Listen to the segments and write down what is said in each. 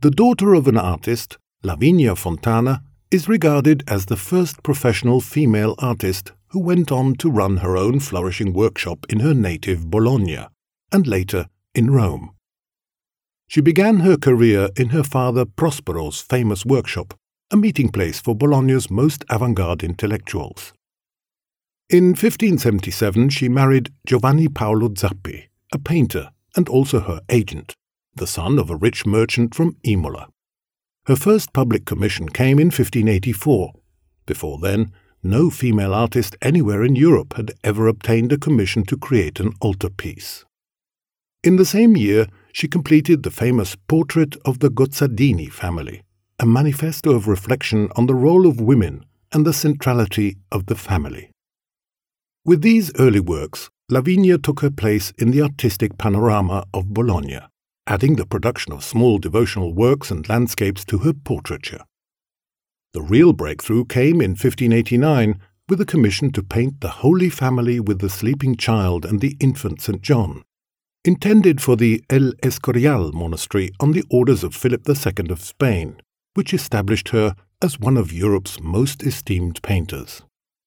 The daughter of an artist, Lavinia Fontana is regarded as the first professional female artist who went on to run her own flourishing workshop in her native Bologna, and later in Rome. She began her career in her father Prospero's famous workshop, a meeting place for Bologna's most avant-garde intellectuals. In 1577 she married Giovanni Paolo Zappi, a painter and also her agent, the son of a rich merchant from Imola. Her first public commission came in 1584. Before then, no female artist anywhere in Europe had ever obtained a commission to create an altarpiece. In the same year, she completed the famous Portrait of the Gozzadini family, a manifesto of reflection on the role of women and the centrality of the family. With these early works, Lavinia took her place in the artistic panorama of Bologna, adding the production of small devotional works and landscapes to her portraiture. The real breakthrough came in 1589 with a commission to paint the Holy Family with the sleeping child and the infant St. John, intended for the El Escorial monastery on the orders of Philip II of Spain, which established her as one of Europe's most esteemed painters.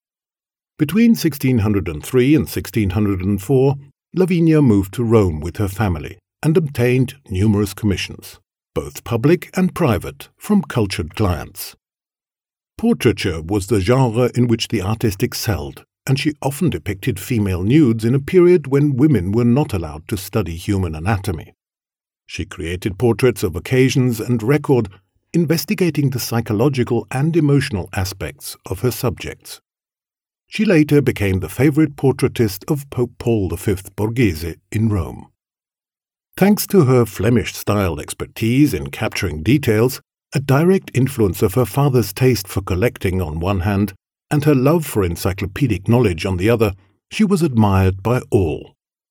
Between 1603 and 1604, Lavinia moved to Rome with her family and obtained numerous commissions, both public and private, from cultured clients. Portraiture was the genre in which the artist excelled, and she often depicted female nudes in a period when women were not allowed to study human anatomy. She created portraits of occasions and record, investigating the psychological and emotional aspects of her subjects. She later became the favorite portraitist of Pope Paul V Borghese in Rome. Thanks to her Flemish-style expertise in capturing details, a direct influence of her father's taste for collecting on one hand, and her love for encyclopedic knowledge on the other, she was admired by all.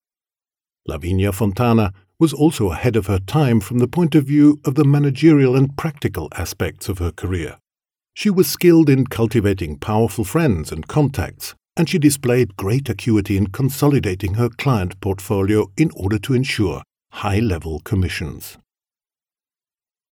Lavinia Fontana was also ahead of her time from the point of view of the managerial and practical aspects of her career. She was skilled in cultivating powerful friends and contacts, and she displayed great acuity in consolidating her client portfolio in order to ensure high-level commissions.